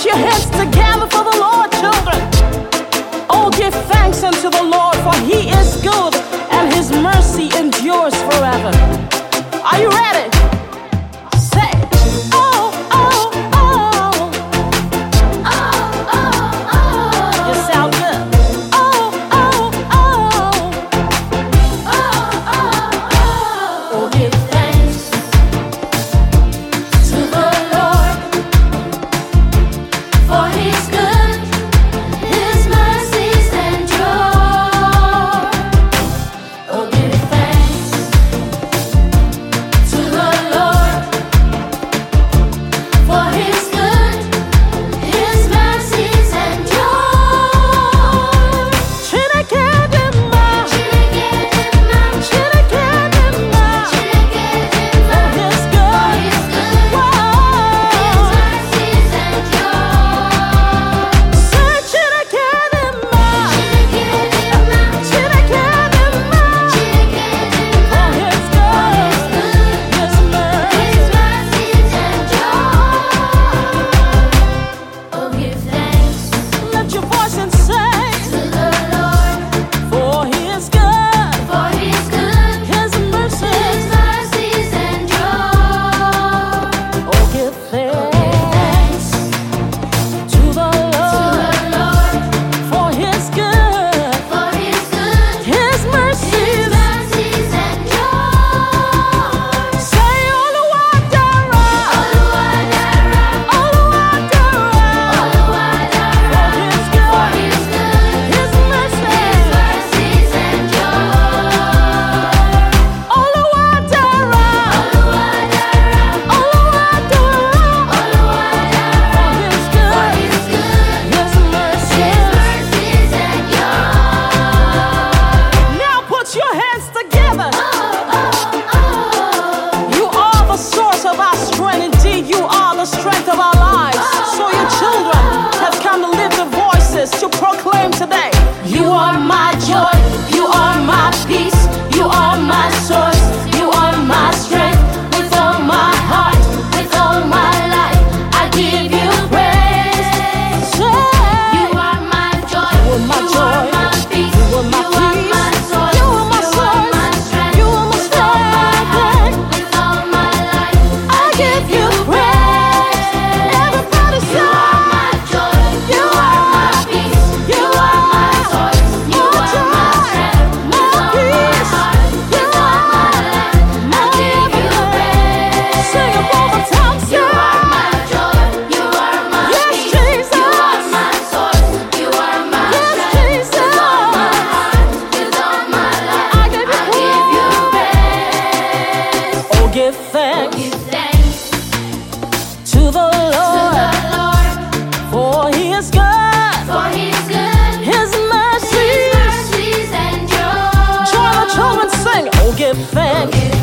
your hands together for the Lord, children. Oh, give thanks unto the Lord, for He is good, and His mercy endures forever. Are you ready? Say, oh, oh, oh. Oh, oh, oh. You sound good. Oh, oh, oh. Oh, oh, oh. Oh, give thanks to the Lord, for He's good, His mercies endure. Oh, give thanks to the Lord, for His good, His mercies endure. Chinakedema, Chinakedema, Chinakedema, for His good, His mercies endure. Say Chinakedema, Chinakedema, Chinakedema, for His good, His mercies endure. Oh, give thanks. Lift your voice and say to the Lord, for He is good, for He's good, His mercies endure. Oh, give thanks to the Lord, for His good, His mercies endure. Say Oluwadara, Oluwadara, Oluwadara, for His good, His mercies endure. Oluwadara, Oluwadara, Oluwadara, for His good, His mercies endure. Now put your hands together. You are the source of our strength. Indeed, you are the strength of our lives. So your children have come to lift their voices to proclaim today. You are my joy. You are my peace. You are my source. You are my strength. With all my heart, with all my life, I give you praise. You are my joy. You are my joy. My peace. You are my source. You are my strength. You are my strength. With all my life, I give you praise. Everybody say, you are my joy. You are my peace. You are my source. You are my strength. With all my heart, with all my life, I give you praise. Sing it one more time. You are my joy. You are my peace. You are my source. You are my strength. With all my heart, with all my life, I give you praise. Oh, give thanks to the Lord, for He is good, His mercies endure. Join the children, sing. Oh, give thanks